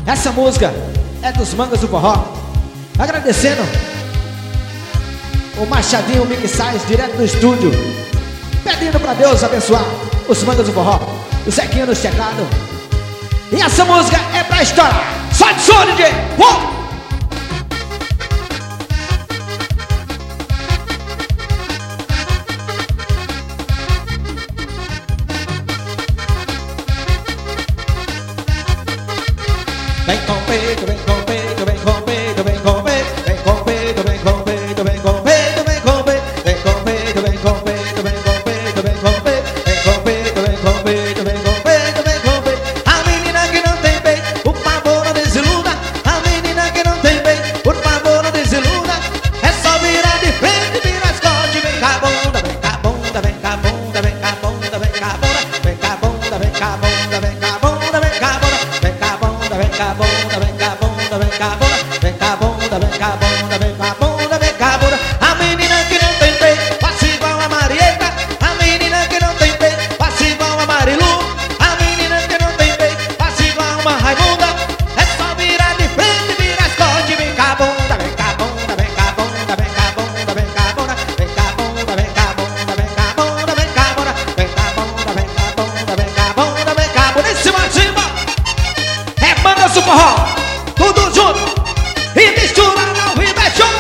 Essa música é dos Mangas do Forró. Agradecendo o Machadinho Mixais, direto do estúdio, pedindo pra Deus abençoar os Mangas do Forró, o Zequinho no teclado. E essa música é pra estourar. Só de som, DJ! Vem com peito, vem com peito, vem com peito, vem com peito, vem com peito, vem com peito, vem com peito, vem com peito, vem com peito, vem com peito, vem com peito, vem com peito, vem com peito, vem com peito, vem com peito, vem com peito. A menina que não tem peito, por favor não desiluda. A menina que não tem peito, por favor não desiluda. É só virar de frente, virar as costas, vem cá bunda, vem cá bunda, vem cá bunda, vem cá bunda, vem cá bunda, vem cá bunda, vem cá bunda, vem cá bunda, vem cá bunda, vem cá bunda, vem cá bunda, vem cá bunda, vem cá bunda, vem cá bunda, vem cá bunda, vem cá bunda, vem cá bunda. A menina que não tem peito, faça igual a Marieta. A menina que não tem peito, faça igual a Marilu. A menina que não tem peito, faça igual uma Raimunda. É só virar de frente, virar as costas, vem cá bunda, vem cá bunda, vem cá bunda, vem cá bunda, vem cá bunda, vem cá bunda, vem cá bunda, vem cá bunda, vem cá bunda, vem cá bunda, vem cá bunda, vem cá bunda, vem cá bunda. Em cima, de cima. É Mangas do Forró, tudo junto e misturado ao vivo, é show!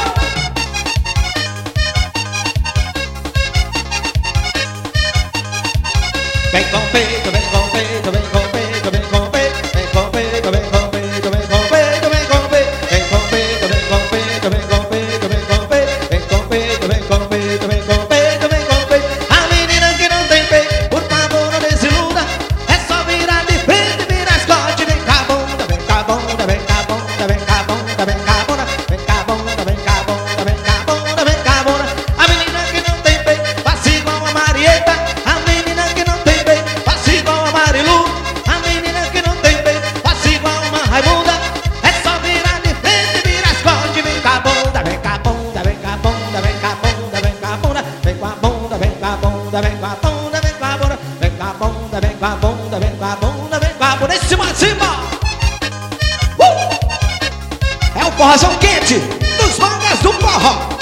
Vem com peito, vem com peito, vem com peito, vem com peito, vem com peito, vem com peito, vem com peito, vem com peito, vem com peito, vem com peito, vem com peito, vem com peito, vem com peito, vem com peito, vem com peito, vem com peito. A menina que não tem peito, por favor não desiluda. É só virar de frente, virar as costas, vem cá bunda, vem cá bunda, vem cá bunda, vem cá bunda, vem cá bunda, vem cá bunda, vem cá bunda, vem cá bunda, vem cá bunda. A menina que não tem peito, faça igual a Marieta. A menina que não tem peito, faça igual a Marilu. A menina que não tem peito, faça igual uma Raimunda. É só virar de frente, virar as costas, vem cá bunda, vem cá bunda, vem cá bunda, vem cá bunda, vem cá bunda, vem com a bunda, vem com a bunda, vem com a bunda, vem com a bunda, vem com a bunda, vem com a bunda, vem com a bunda, vem com a bunda. Em cima, de cima. É o forrozão quente dos Mangas do Forró.